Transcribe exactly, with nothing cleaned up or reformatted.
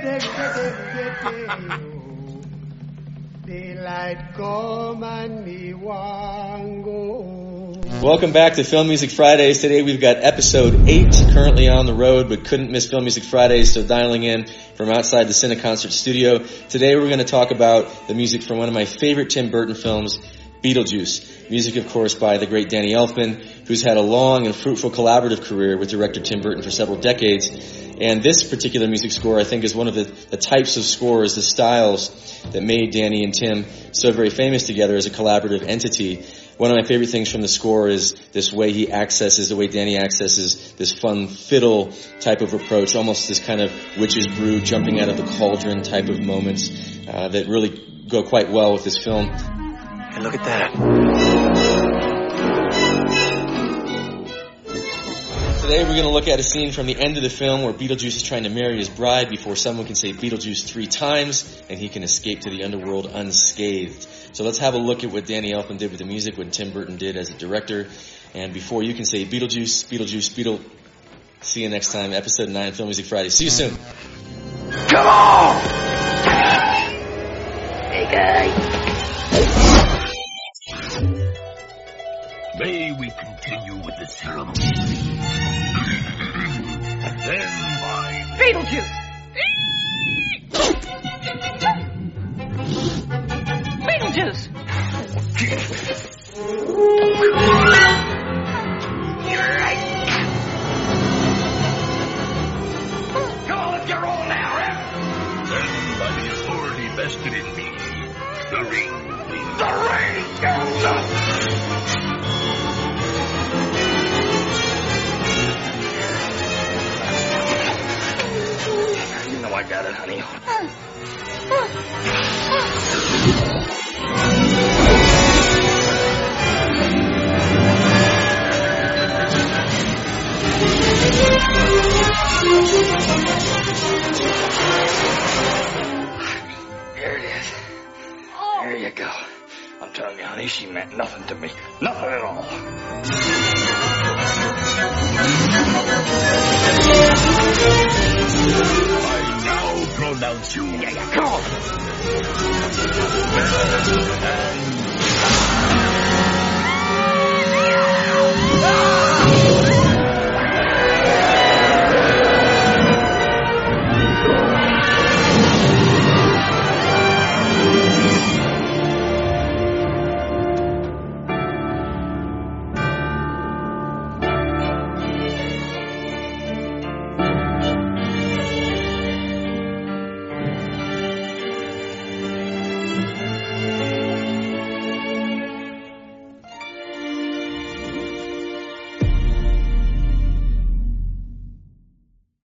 Welcome back to Film Music Fridays. Today we've got episode eight currently on the road, but couldn't miss Film Music Fridays, so dialing in from outside the Cineconcert studio. Today we're going to talk about the music from one of my favorite Tim Burton films, Beetlejuice. Music, of course, by the great Danny Elfman, who's had a long and fruitful collaborative career with director Tim Burton for several decades. And this particular music score, I think, is one of the, the types of scores, the styles that made Danny and Tim so very famous together as a collaborative entity. One of my favorite things from the score is this way he accesses, the way Danny accesses this fun fiddle type of approach, almost this kind of witch's brew, jumping out of the cauldron type of moments uh, that really go quite well with this film. Hey, look at that. Today we're going to look at a scene from the end of the film where Beetlejuice is trying to marry his bride before someone can say Beetlejuice three times and he can escape to the underworld unscathed. So let's have a look at what Danny Elfman did with the music, what Tim Burton did as a director. And before you can say Beetlejuice, Beetlejuice, Beetle. See you next time, episode nine, Film Music Friday. See you soon. Come on! Hey, guy. May we continue with the ceremony? Then my Beetlejuice! Beetlejuice! You're right. Come on, let's get rolling now, Rip. Then by the authority vested in me, the ring, the ring goes up. You know I got it, honey. Here it is. There you go. I'm telling you, honey, she meant nothing to me. Nothing at all. I now pronounce you. Yeah, yeah, come on. And